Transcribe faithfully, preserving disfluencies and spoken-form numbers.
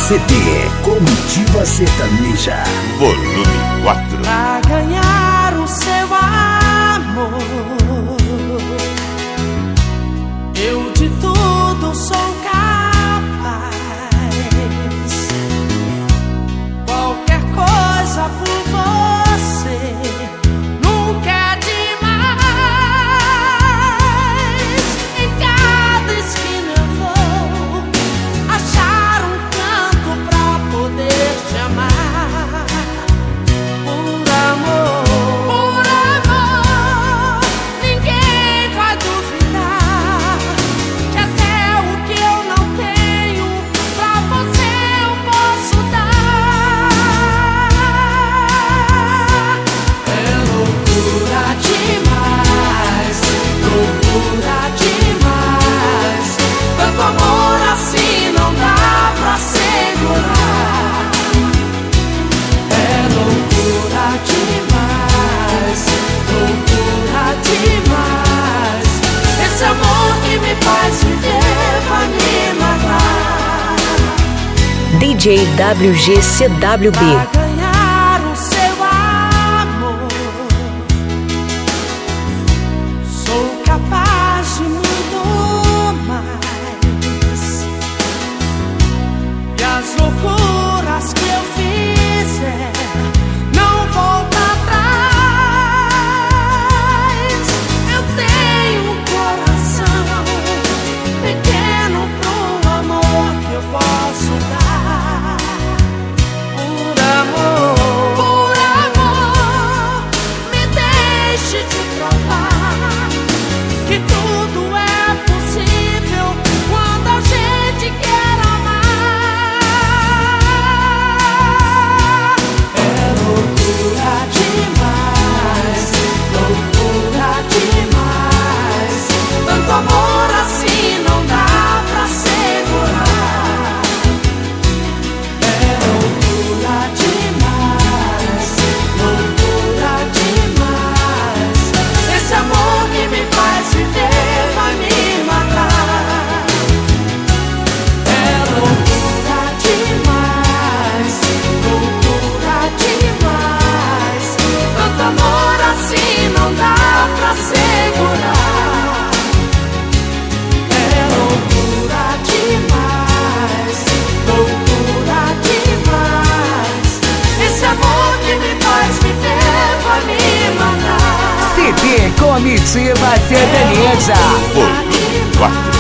C D Comitiva Sertaneja, volume quatro. Pra ganhar o seu amor, eu de tudo sou capaz. Qualquer coisa por você nunca é demais. Em cada esquina eu vou achar um canto pra poder te amar. Por amor, por amor, ninguém vai duvidar que até o que eu não tenho pra você eu posso dar. É loucura demais, loucura demais. Tanto amor assim não dá pra segurar. É loucura demais, loucura demais. Esse amor que me faz viver vai me matar. D J W G C W B. Pra ganhar o seu amor, sou capaz de muito mais. E as loucuras que eu fizer não volta atrás. Eu tenho um coração pequeno pro amor que eu posso dar. Por amor, por amor, me deixe te provar que tudo é possível quando a gente quer amar. É loucura demais, loucura demais. Tanto amor assim não dá pra segurar. É loucura demais, loucura demais. Esse amor que me faz viver vai me matar. É loucura demais, loucura demais. Tanto amor assim não dá pra segurar. É loucura demais, loucura demais. Esse amor que me faz viver vai me matar. C D Comitiva Sertaneja, volume quatro.